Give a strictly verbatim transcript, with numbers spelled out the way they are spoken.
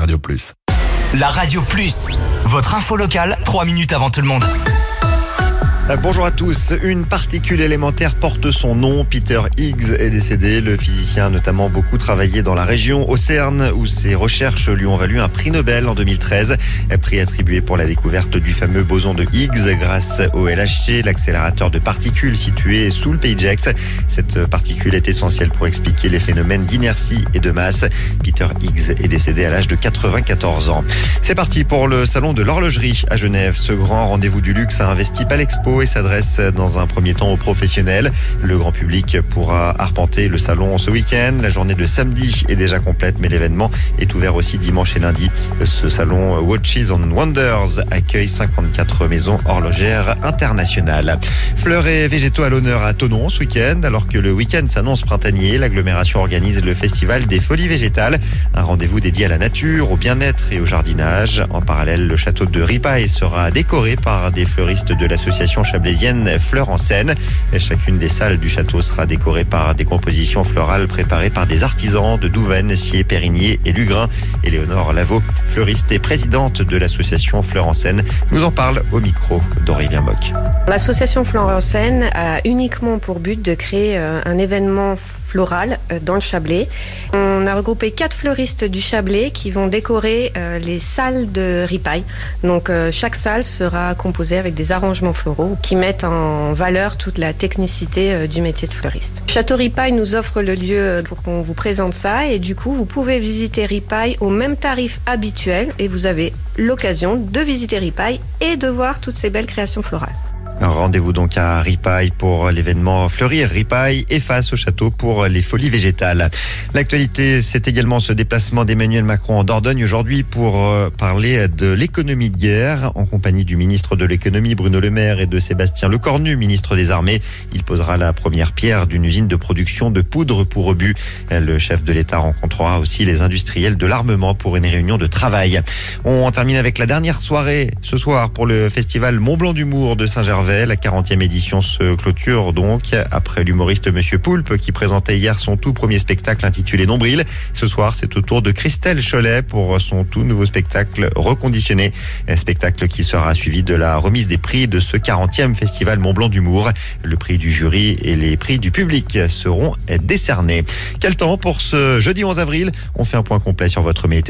Radio Plus. La Radio Plus, votre info locale, trois minutes avant tout le monde. Bonjour à tous. Une particule élémentaire porte son nom. Peter Higgs est décédé. Le physicien a notamment beaucoup travaillé dans la région, au CERN, où ses recherches lui ont valu un prix Nobel en deux mille treize. Prix attribué pour la découverte du fameux boson de Higgs grâce au L H C, l'accélérateur de particules situé sous le P J X. Cette particule est essentielle pour expliquer les phénomènes d'inertie et de masse. Peter Higgs est décédé à l'âge de quatre-vingt-quatorze ans. C'est parti pour le salon de l'horlogerie à Genève. Ce grand rendez-vous du luxe a investi Palexpo et s'adresse dans un premier temps aux professionnels. Le grand public pourra arpenter le salon ce week-end. La journée de samedi est déjà complète, mais l'événement est ouvert aussi dimanche et lundi. Ce salon Watches and Wonders accueille cinquante-quatre maisons horlogères internationales. Fleurs et végétaux à l'honneur à Thonon ce week-end. Alors que le week-end s'annonce printanier, l'agglomération organise le festival des folies végétales. Un rendez-vous dédié à la nature, au bien-être et au jardinage. En parallèle, le château de Ripaille sera décoré par des fleuristes de l'association chablaisienne Fleurs en Seine. Chacune des salles du château sera décorée par des compositions florales préparées par des artisans de Douvaine, Scié, Périgny et Lugrin. Éléonore Lavaux, fleuriste et présidente de l'association Fleurs en Seine, nous en parle au micro d'Aurélien Bock. L'association Fleurs en Seine a uniquement pour but de créer un événement floral dans le Chablais. On a regroupé quatre fleuristes du Chablais qui vont décorer les salles de Ripaille. Donc chaque salle sera composée avec des arrangements floraux qui mettent en valeur toute la technicité du métier de fleuriste. Château Ripaille nous offre le lieu pour qu'on vous présente ça et du coup vous pouvez visiter Ripaille au même tarif habituel et vous avez l'occasion de visiter Ripaille et de voir toutes ces belles créations florales. Rendez-vous donc à Ripaille pour l'événement Fleurir Ripaille et face au château pour les folies végétales. L'actualité, c'est également ce déplacement d'Emmanuel Macron en Dordogne aujourd'hui pour parler de l'économie de guerre en compagnie du ministre de l'économie Bruno Le Maire et de Sébastien Lecornu, ministre des Armées. Il posera la première pierre d'une usine de production de poudre pour obus. Le chef de l'État rencontrera aussi les industriels de l'armement pour une réunion de travail. On termine avec la dernière soirée ce soir pour le festival Mont Blanc d'humour de Saint-Gervais. La quarantième édition se clôture donc après l'humoriste Monsieur Poulpe qui présentait hier son tout premier spectacle intitulé Nombril. Ce soir, c'est au tour de Christelle Cholet pour son tout nouveau spectacle Reconditionné. Un spectacle qui sera suivi de la remise des prix de ce quarantième festival Mont Blanc d'humour. Le prix du jury et les prix du public seront décernés. Quel temps pour ce jeudi onze avril? On fait un point complet sur votre météo.